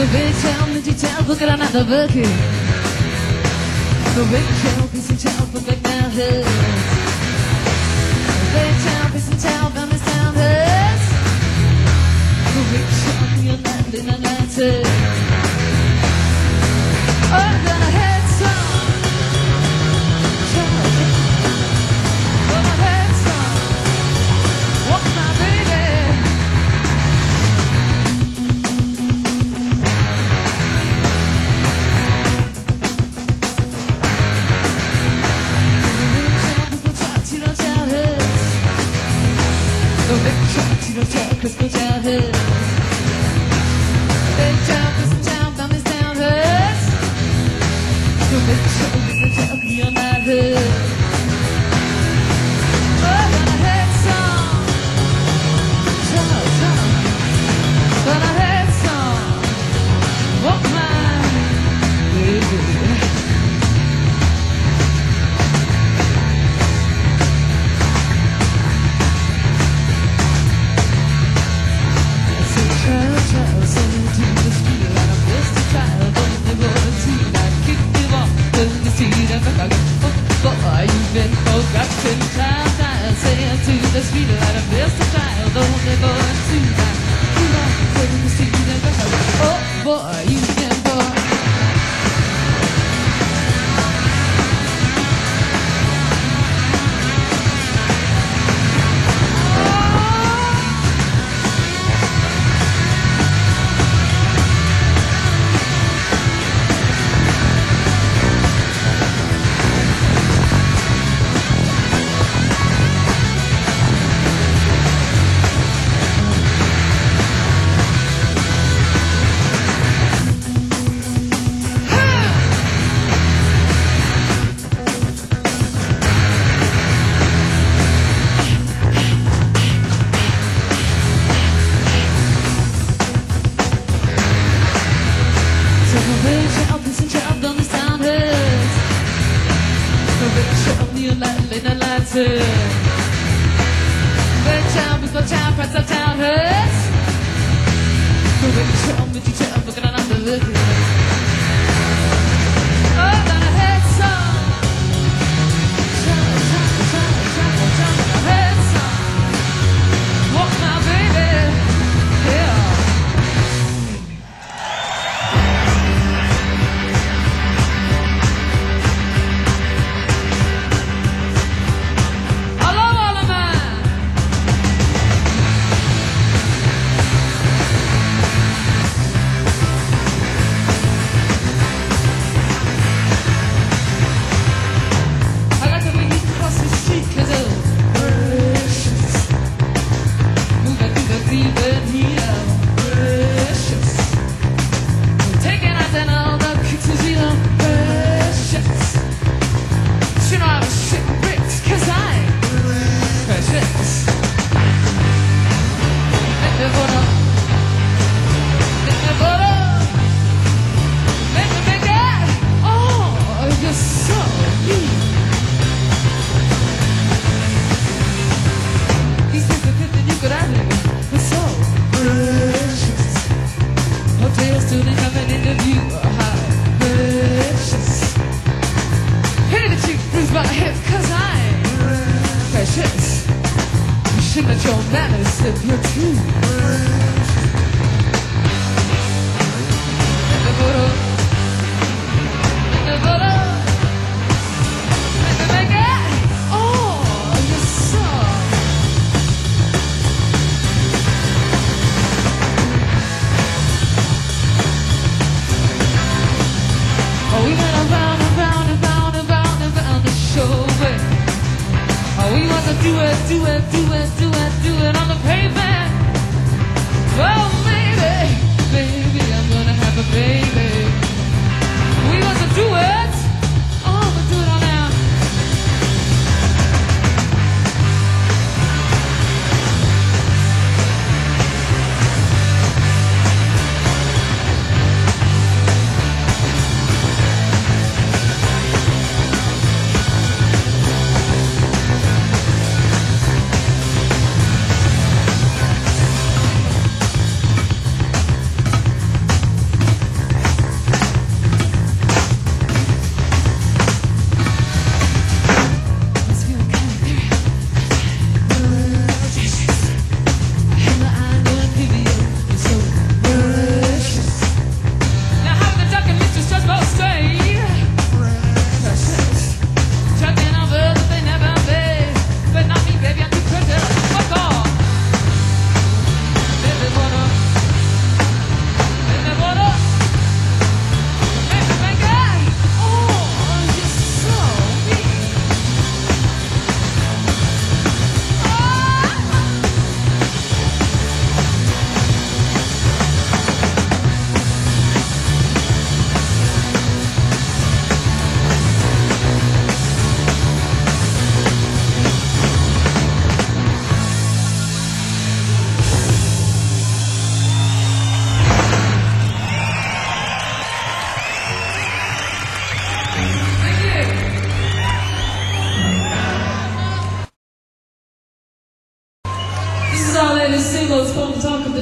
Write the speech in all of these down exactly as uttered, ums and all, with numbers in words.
Dov'è di tempo che la nata perché Dov'è che si tempo che now hurts Dov'è che si tempo che now hurts Dov'è che you're not in an answer I'm gonna head some Gonna head some Walk my baby Cause go down here Big jump is down, down is down here So big jump is down, you're not here Oh, gonna head some Some, some Gonna head some Walk my baby You've been forgotten times I say to the sweet light of this child only born tonight. You are taking the street and go. Oh boy, you can go.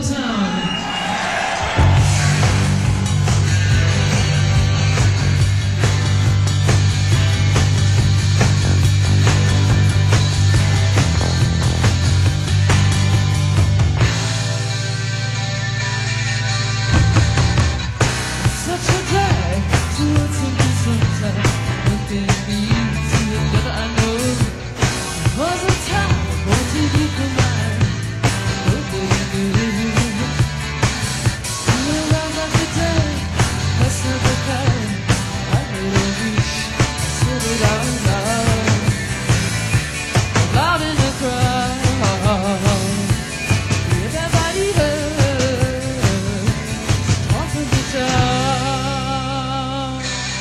town. Such a drag towards me sometimes. Nothing leads to another, I know. Was a time, what did you come out? What did you do? You around like the day, that's not the kind. I made a wish, sit it out loud. Loud in the crowd. Everybody heard. Off of the town.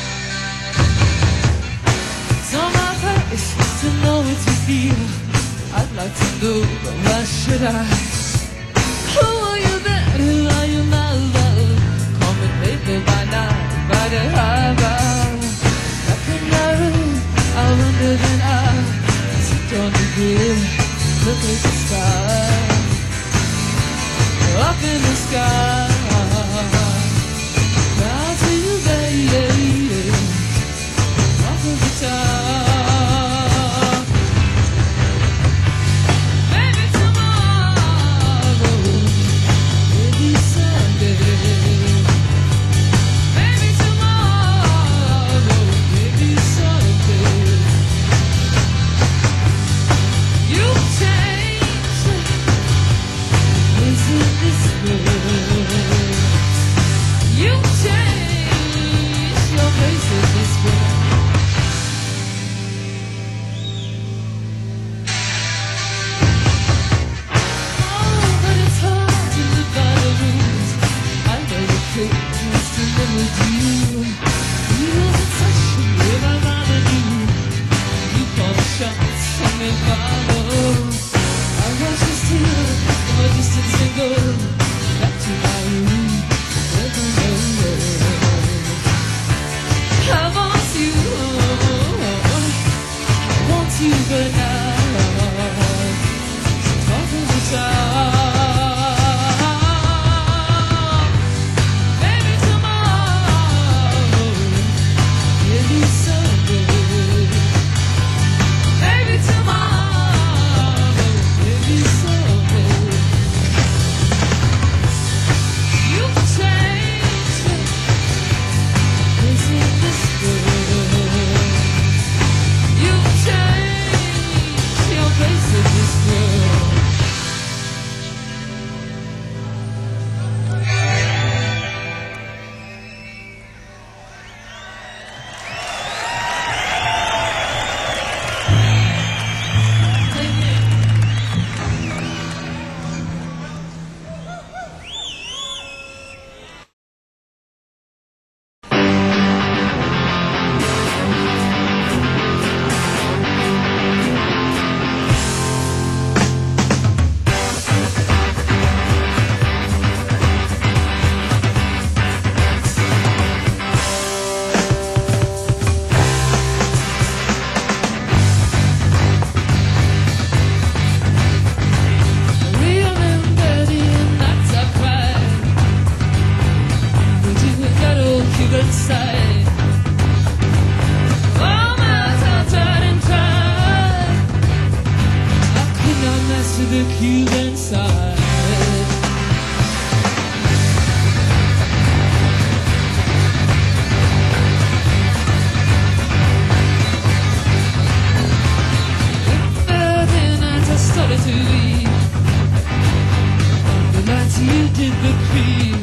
It's on my face to know what you feel. I'd like to know, but why should I? Who are you then? Who are you, my love? Call me baby by night, by the high vibe. Back in the room, I wonder then I sit on the bed, look at the sky. Up in the sky. Down to you, baby. Off of the town. Maybe tomorrow, maybe Sunday. Maybe tomorrow, maybe Sunday. You change, isn't this good? You change your face in this way. Oh, but it's hard to live by the rules. I know the trick is to live with you. You have a touch when I'm out of you. You call the shots and they follow. I watch you steal from a distant single back to my room. Never know. I want you, I want you, but now talk of the town. Maybe tomorrow, maybe Sunday. Maybe tomorrow, maybe Sunday. You change me, isn't this good? You change your face in this world. Remember the nights I cried, but you got all cute inside. All my time tried and tried, I could not master the cube inside. Remember the nights I started to leave, the nights you did the creep.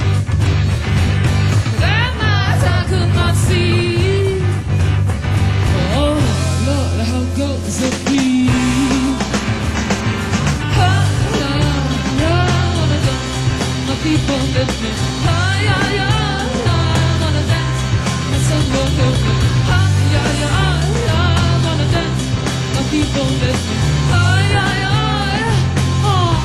That night I could not see. Oh Lord, how goes the beat? Oh, yeah, yeah, I wanna dance. My people lift me. Oh, yeah, yeah, yeah, I wanna dance. The sun will help me. Oh, yeah, yeah, yeah, I wanna dance. My people lift me. Oh, yeah, yeah, yeah. Oh.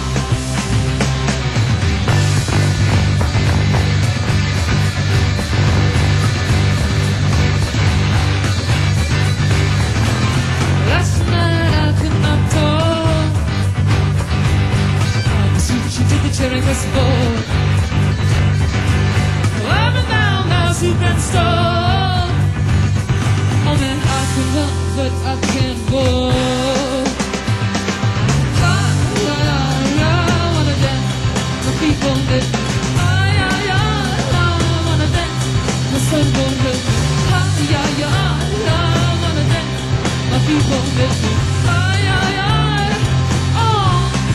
Last night I could not talk. I was switching to the cherry 'cause impossible. Every now and then you can stop. Oh man, I can run, but I can't go. Ah, yeah, yeah, I wanna dance. The people that ah, yeah, yeah, I wanna dance. The sun won't hurt me. Ah, yeah, yeah, yeah, I wanna dance. My people that ah, yeah, yeah, oh.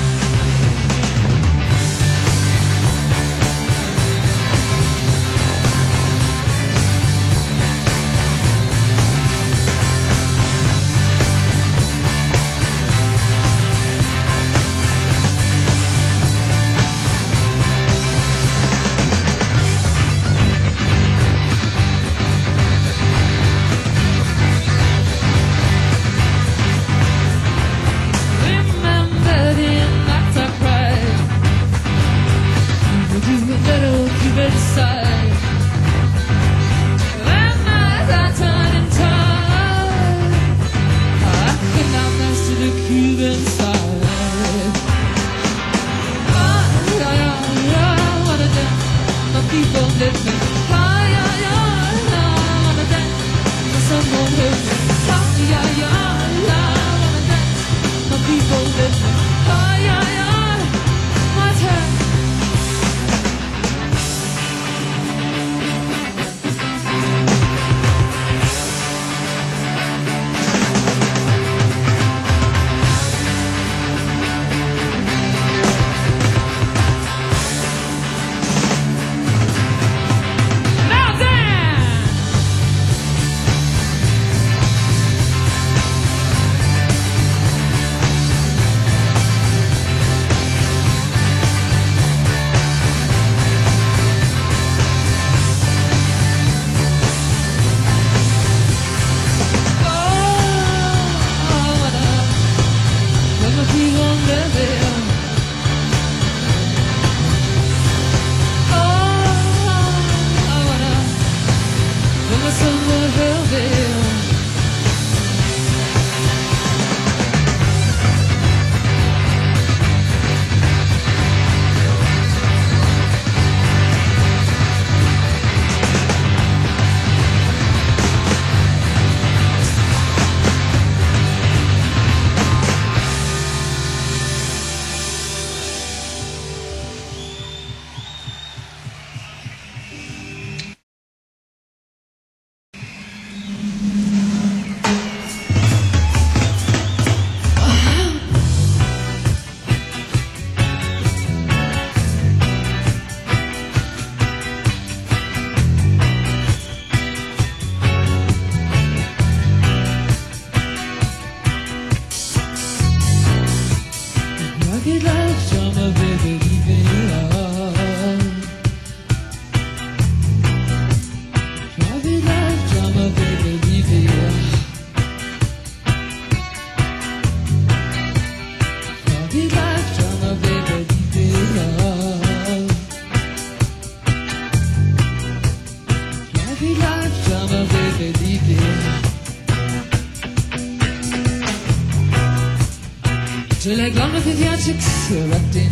Je les grandes pediatrics erupting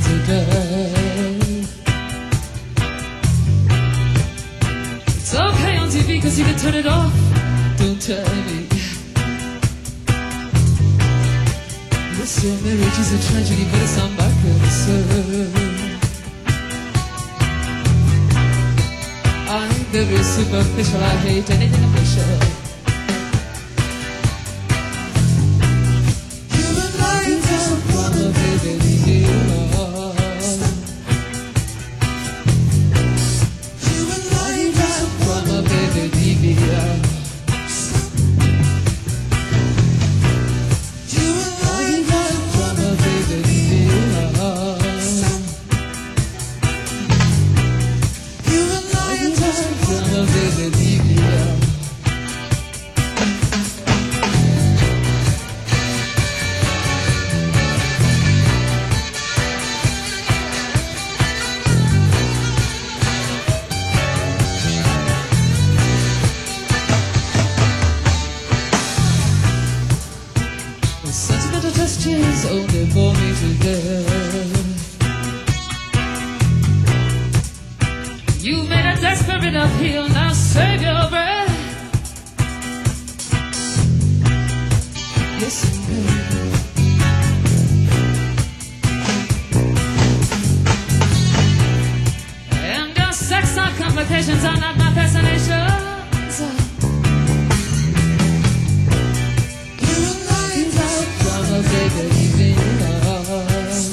today. It's okay on T V cause you can turn it off. Don't tell me this your marriage is a tragedy, but it's on my concern. I'm very superficial, I hate anything official. You made a desperate appeal, now save your breath. Listen, baby. And your sex or complications are not my fascinations. Drama, baby, leave me alone.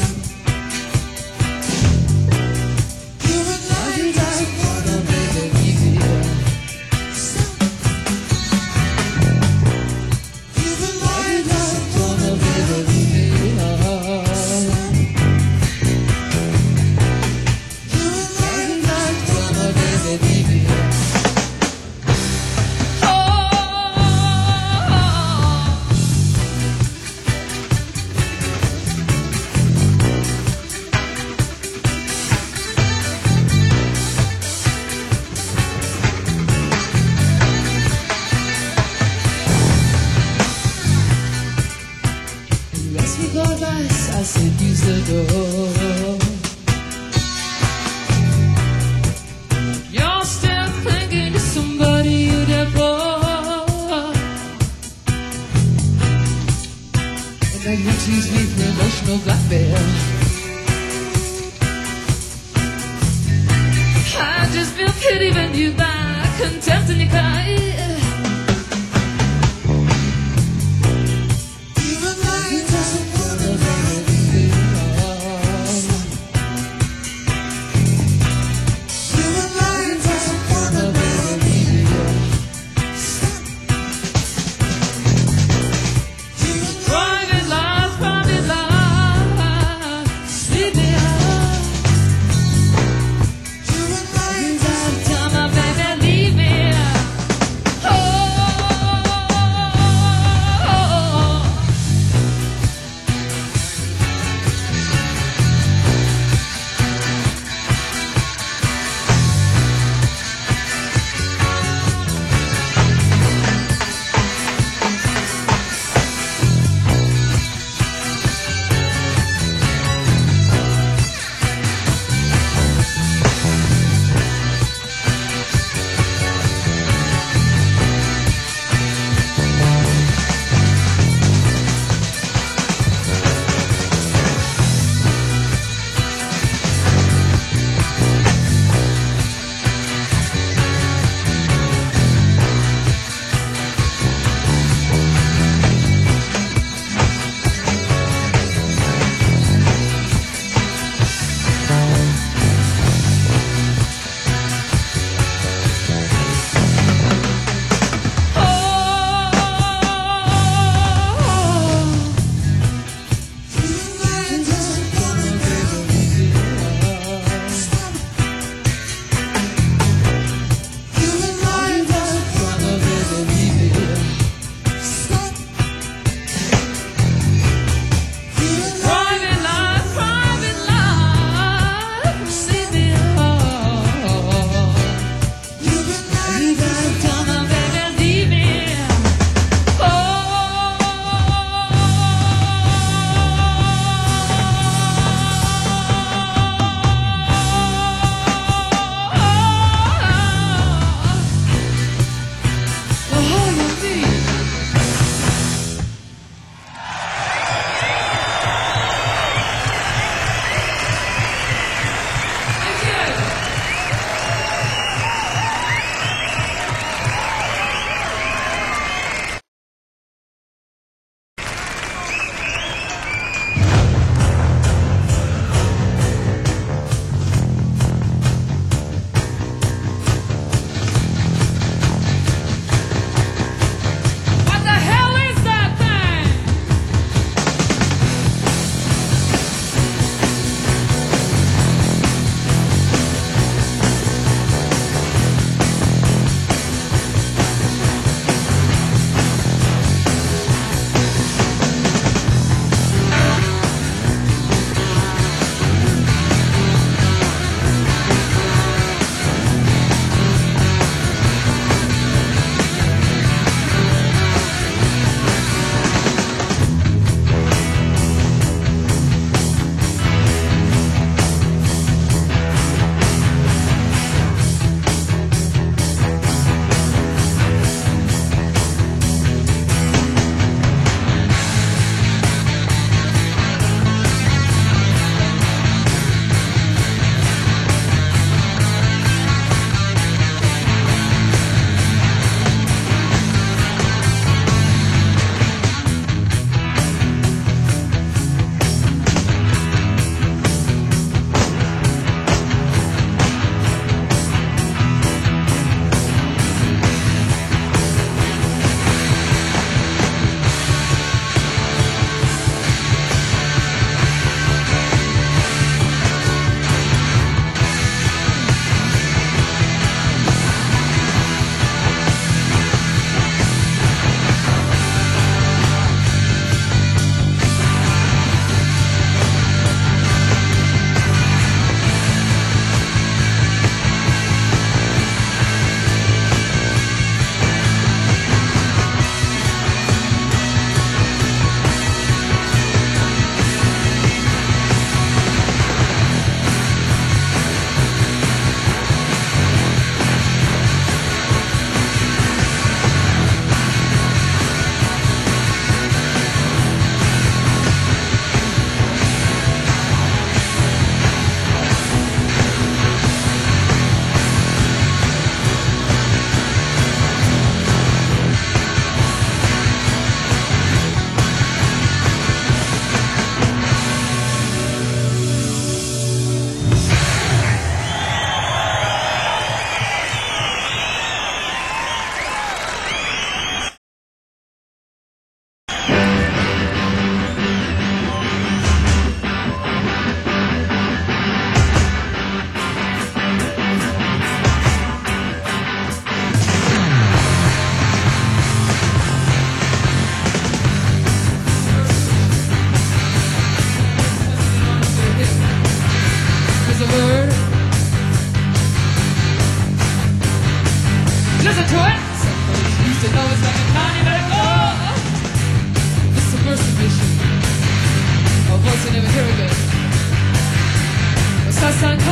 I said use the door. You're still clinging to somebody you divorced, and then you tease me for emotional blackmail. I just feel pity when you buy contempt in your car.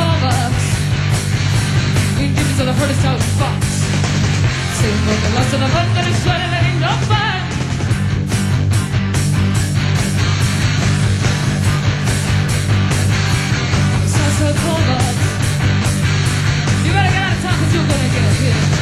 corners. In demons are the hardest out fox. Same book, the lost of the book, and it's sweating, it ain't no fun. So corners. You better get out of town, cause you're gonna get hit.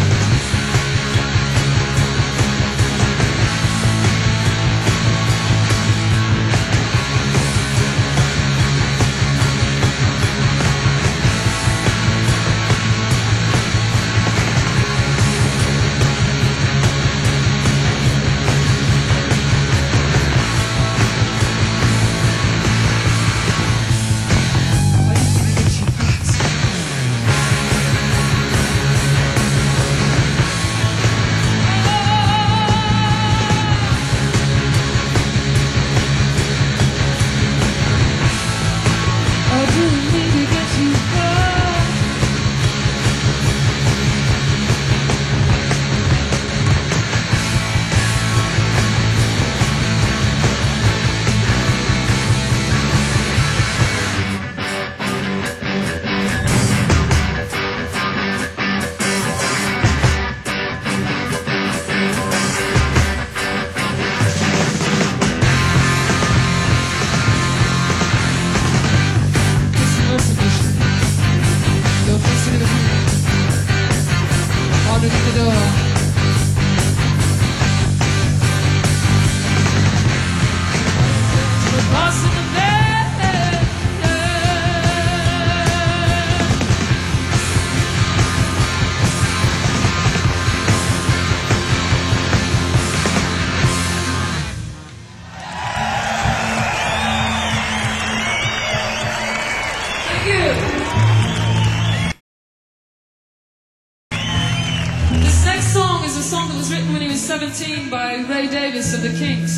seventeen by Ray Davis of the Kinks.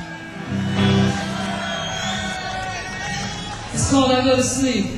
It's called I Go to Sleep.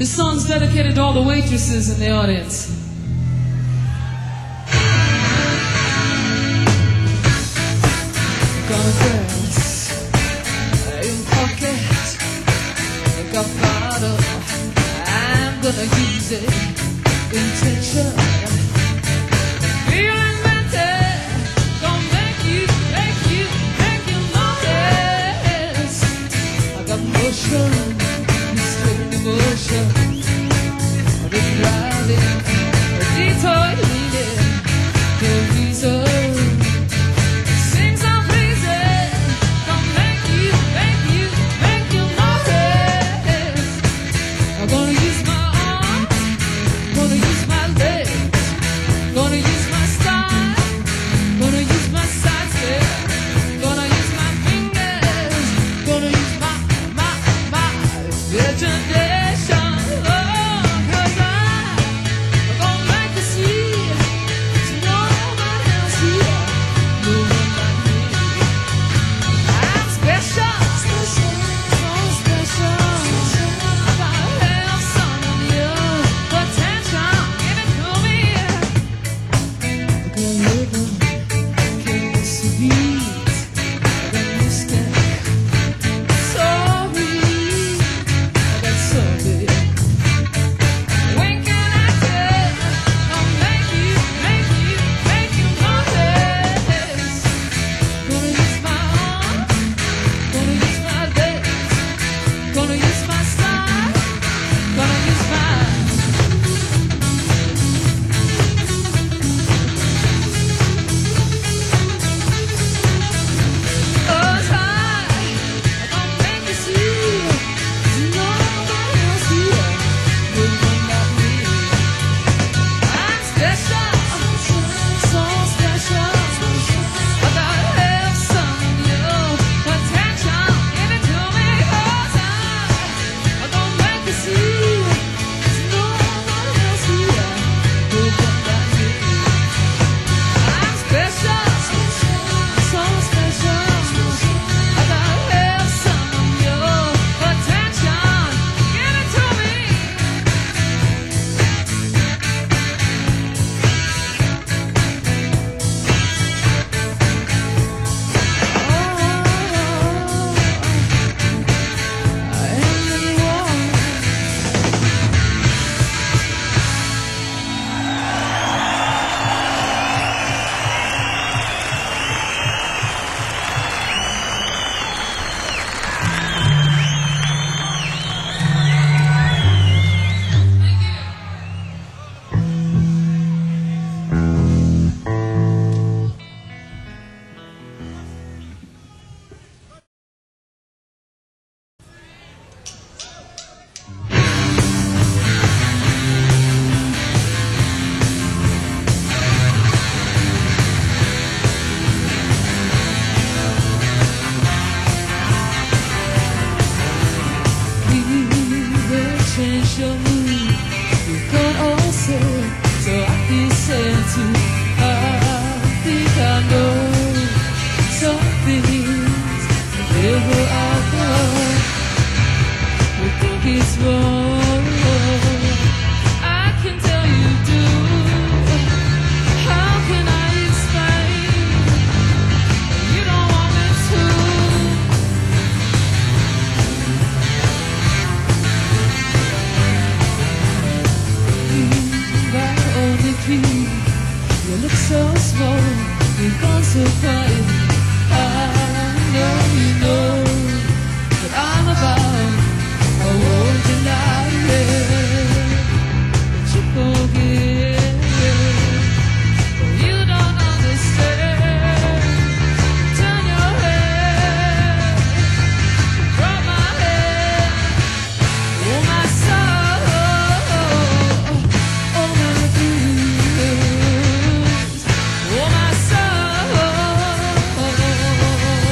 This song's dedicated to all the waitresses in the audience. Got a dress in pocket, got bottle, I'm gonna use it. Intention, feeling mental, gonna make you, make you, make you notice. I got motion. Emotion, I've been driving a detour leading to a reason. Sing some reason, gonna make you, make you, make you notice. I'm gonna use my arms, gonna use my legs, gonna use my style, gonna use my side step, gonna use my fingers, gonna use my, my, my imagination. You look so small, you've gone so quiet. I know you know what I'm about. I won't deny it, but you forget. But you don't understand. Turn your head from my head. Oh my soul, oh my blues, oh my soul.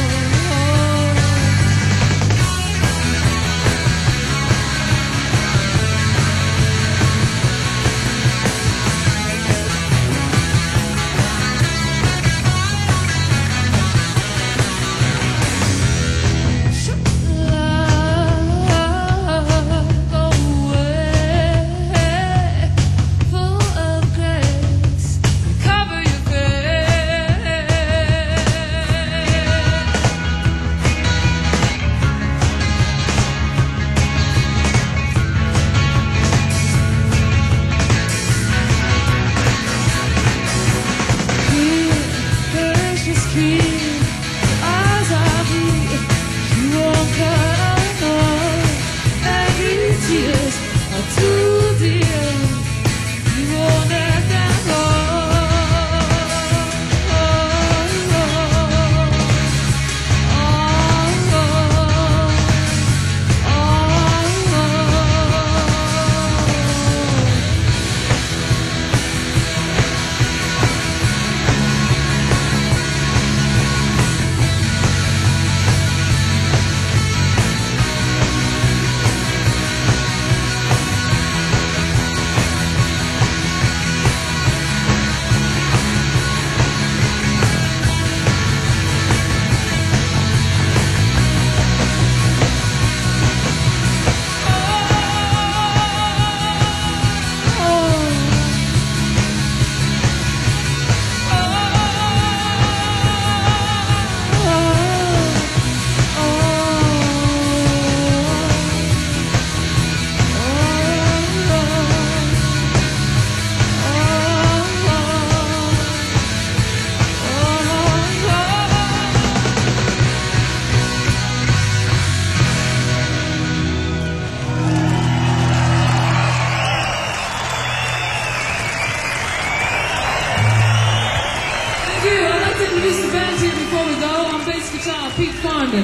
London.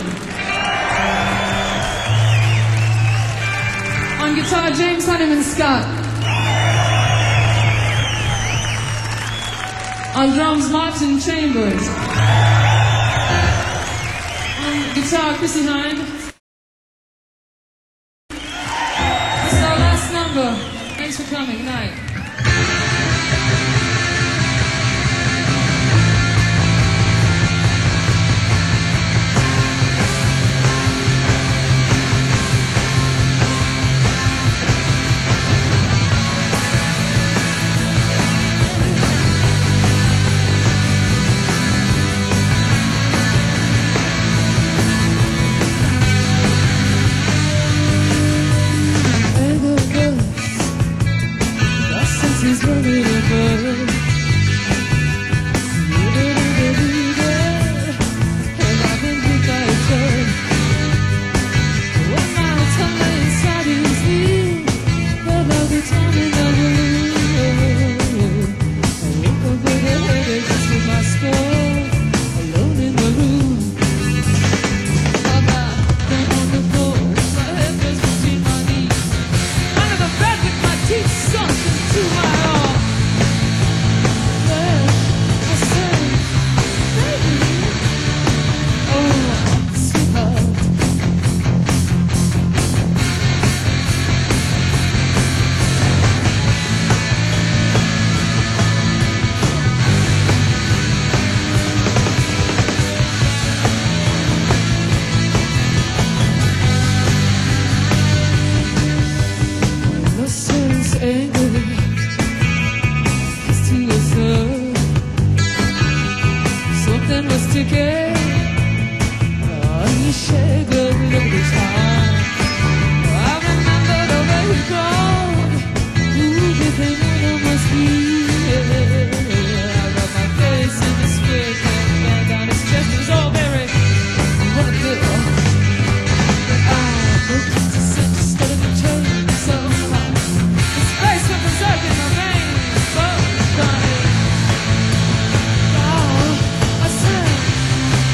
On guitar, James Honeyman Scott. On drums, Martin Chambers. On guitar, Chrissy Hine. This is our last number. Thanks for coming. Good night. He's running above. And I've been hit by a truck. When my tongue inside his knee, felt like the time in the room. I woke up with a headache just with my skull, alone in the room. I got down on the floor, my head was between my knees, under the bed with my teeth sunk into my arm. Then I said, baby, oh, sweetheart. No sense anger is to a third. Something was ticking on the shade of the time. I remember the way he called. Ooh, became one of my feet. I got my face in the square, and man down his chest was all very what a girl. But I looked at the scent instead of the turn so high. His face went berserk in my veins, so funny. Oh, I said,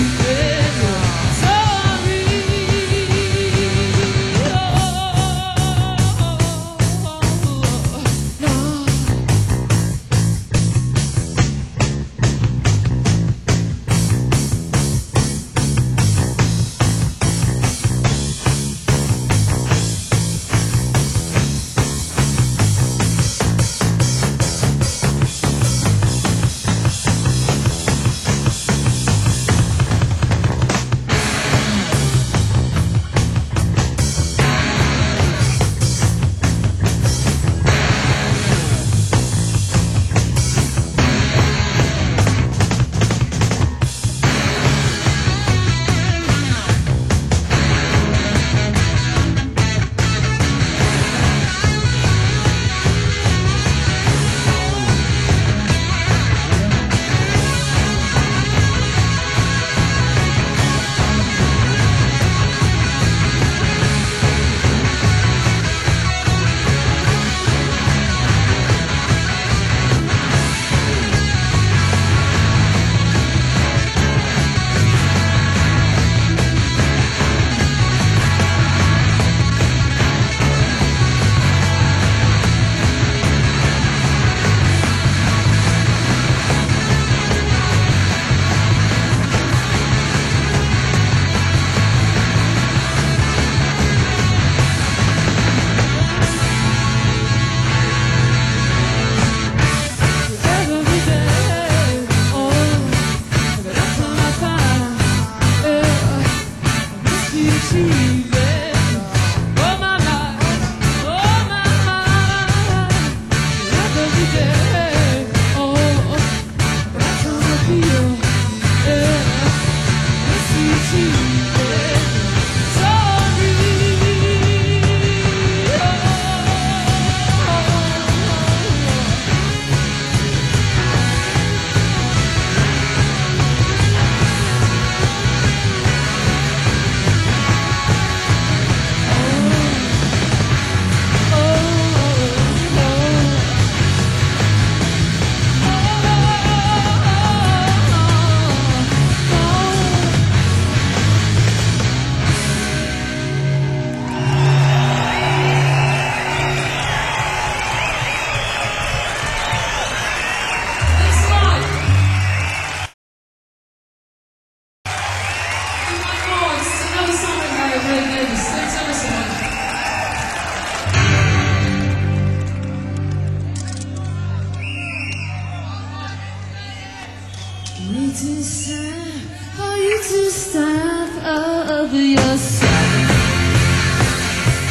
Me to stand, for you to stand up for yourself.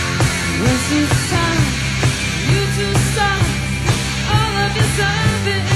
Once it's time, you to stop all of your serving.